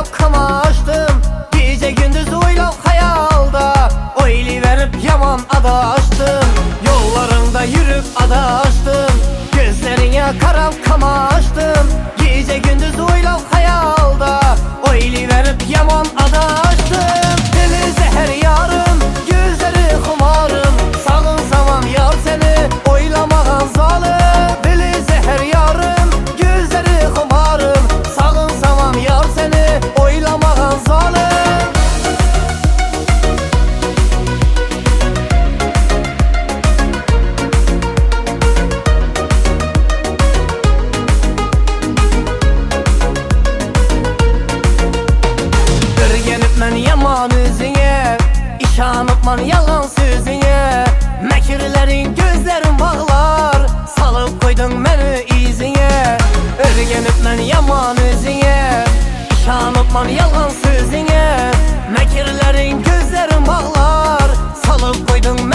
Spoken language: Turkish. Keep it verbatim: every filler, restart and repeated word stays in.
karab kamaştım. Gece gündüz oylap hayalda oyli verip yaman adaştım. Yollarında yürüp adaştım. Gözlerine karab kamaştım. Gece gündüz oylap hayalda oyli verip yaman adaştım. Dili zehir yarım, gözleri kumarım. Sağın zaman yar seni oylamağın zalim. Dili zehir yarım, gözleri kumarım. Sağın zaman yar seni oylamağın zalim. Örgenip men yaman üzüne, İşanıp man yalan sözüne. Mekirlerin gözlerin bağlar, salıp koydun beni izine. Örgenip men yaman üzüne, İşanıp man yalan sözüne. Mekirlerin gözlerin bağlar, salıp koydun